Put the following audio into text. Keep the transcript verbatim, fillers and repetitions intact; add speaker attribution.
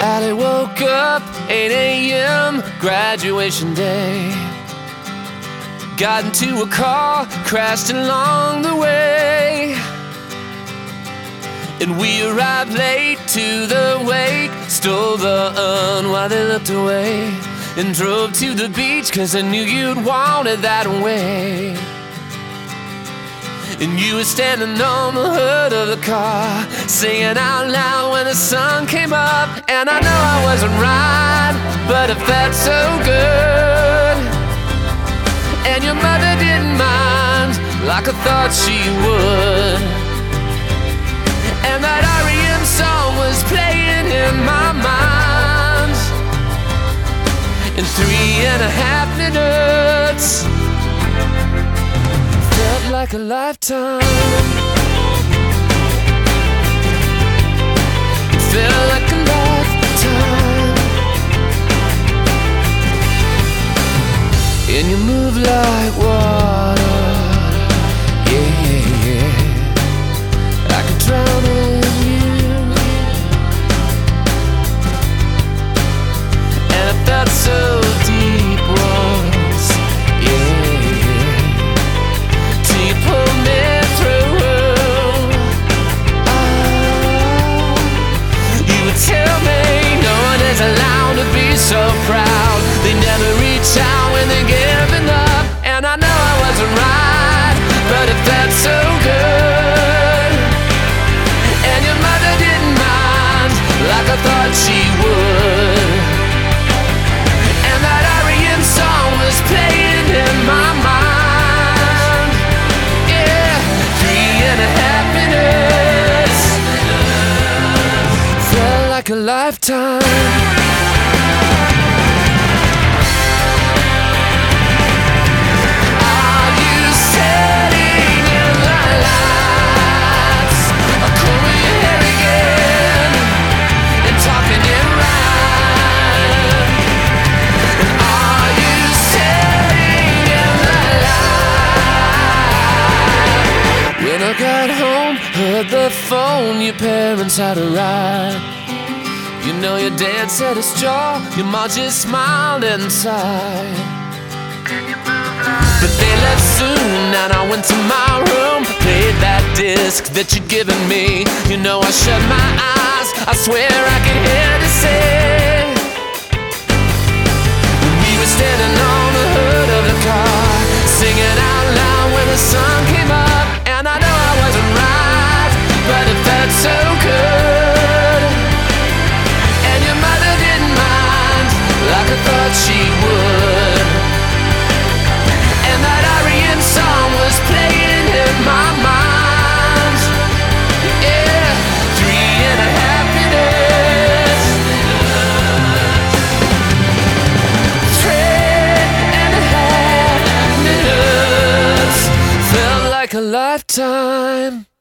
Speaker 1: Allie woke up, eight a m, graduation day. Got into a car, crashed along the way. And we arrived late to the wake, stole the urn while they looked away, and drove to the beach cause I knew you'd want it that way. And you were standing on the hood of the car, singing out loud when the sun came up. And I know I wasn't right, but it felt so good. And your mother didn't mind, like I thought she would. And that R E M song was playing in my mind. In three and a half minutes, felt like a lifetime. Felt like a lifetime. And you move like water. Yeah, yeah, yeah. I could drown in you. And it felt so deep once. Yeah, till you pulled me through. Oh, you would tell me no one is allowed to be so proud. They never reach out when they're giving up. And I know I wasn't right, but it felt so good. And your mother didn't mind, like I thought she would. And that R E M song was playing in my mind. Yeah, three and a half minutes, felt like a lifetime. I got home, heard the phone, your parents had arrived. You know your dad set his jaw, your mom just smiled inside. But they left soon and I went to my room, played that disc that you'd given me. You know I shut my eyes, I swear I could hear the say. We were standing on the hood of the car, singing out loud when the sun came up. And I know I wasn't right, but it felt so good. And your mother didn't mind, like I thought she would. And that R E M song was playing in my mind. Yeah, three and a half minutes. Three and a half minutes, felt like a lifetime.